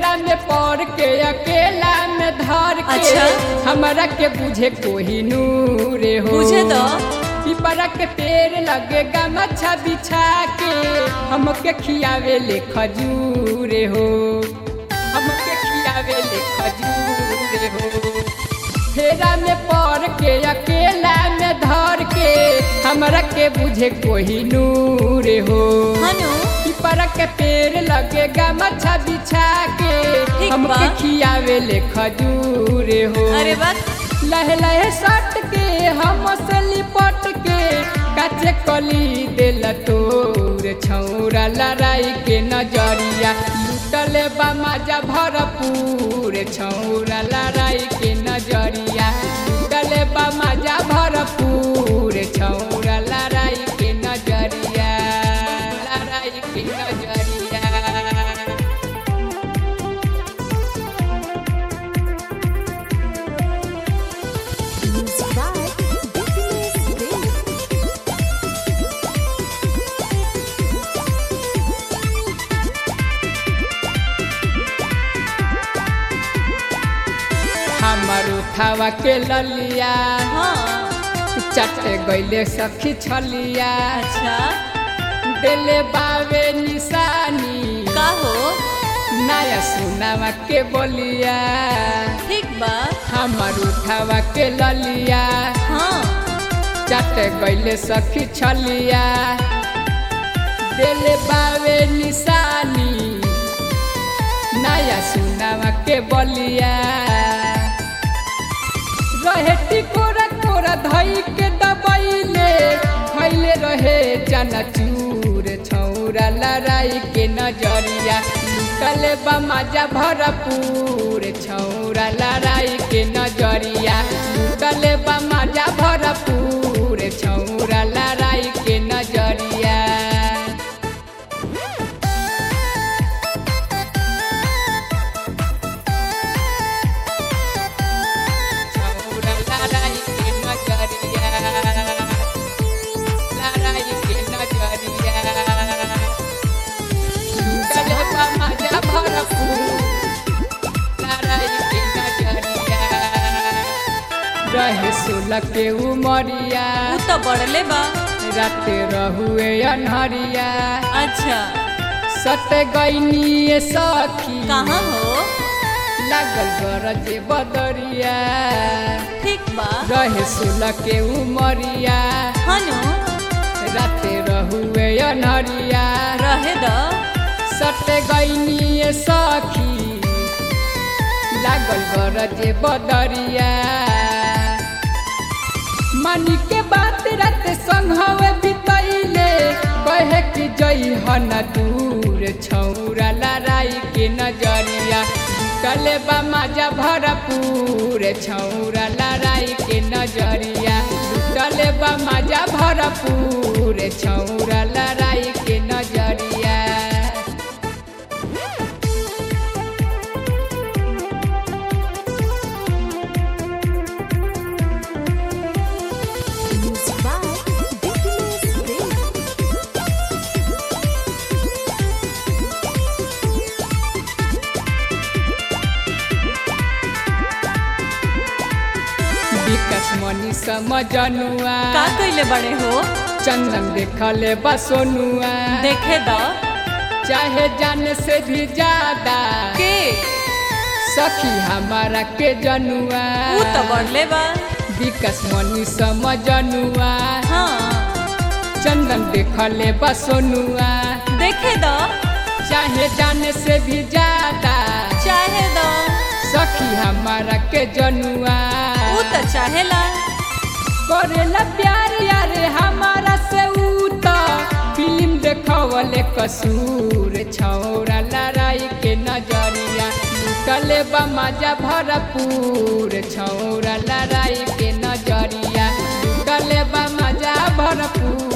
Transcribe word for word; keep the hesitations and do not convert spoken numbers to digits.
फेरा में पड़ के अकेला में धर के अच्छा? हमरा के बुझे कोही नूरे हो बुझे तो पिपरा के पेड़ लगेगा मच्छा बिछा के हमके खियावे ले खजूरे हो हमके खियावे ले खजूरे हो फेरा में पड़ के अकेला में धर के हमरा के बुझे कोही नूरे हो हनु पिपरा के पेड़ लगेगा मच्छा बिछा के ठीक हमके बा। खियावे ले खजूरे हो अरे बात लहे लहे सट के हम से लिपट के काचे कली दिल तोर छौरा लड़ाई के नजरिया लुटले बा मजा भरपूर छौरा लड़ाई के नजरिया लुटले बा मजा भरपूर छौरा लड़ाई के नजरिया लड़ाई के नजरिया हमर उठावा के ललिया हाँ चटे गईले सखी छलिया अच्छा दिले बावे निशानी का हो नया सुनावा के बोलिया ठीक बा हमर उठावा के ललिया हाँ चटे गईले सखी छलिया दिले बावे निशानी नया सुनावा के बोलिया रहे टिकोरा कोरा धई के दबैले खैले रहे चनाचूर छौरा लड़ाई के नजरिया लुटले बा मजा भरपूर छौरा लड़ाई के नजरिया लुटले बा मजा भरपूर छौरा लड़ाई के नजरिया रहे सोलह के उमरिया उ तो बढ़ले बा रात रहुए अनहरिया अच्छा सट गईनी सखी कहाँ हो लागल गरजे बदरिया ठीक बा रहे सोलह के उमरिया हनु रात रहुए अनहरिया रहे द सट गईनी सखी लागल गरजे बदरिया मनी के बात रात संघवे बितैले कहे कि जई हन दूर छौरा लड़ाई के नजरिया टले बा मजा भरपूर छौरा लड़ाई के नजरिया टले बा मजा भरपूर छौरा लड़ाई के नजरिया विकास मनी समझनुआ का कइले बड़े हो चंदन देखले बसोनुआ देखे द चाहे जाने से भी ज्यादा के सखी हमारा के जनुआ उ तो बढ़ले बा विकास मनी समझनुआ हाँ चंदन देखले बसोनुआ देखे द चाहे जाने से भी ज्यादा चाहे द सखी हमारा के जनुआ उ तो चाहेला करेला प्यार यारे हमारा से ऊ तो फिल्म देखवले कसूर छौरा लड़ाई के नजरिया लुटले बा मजा भरपूर छौरा लड़ाई के नजरिया लुटले बा मजा भरपूर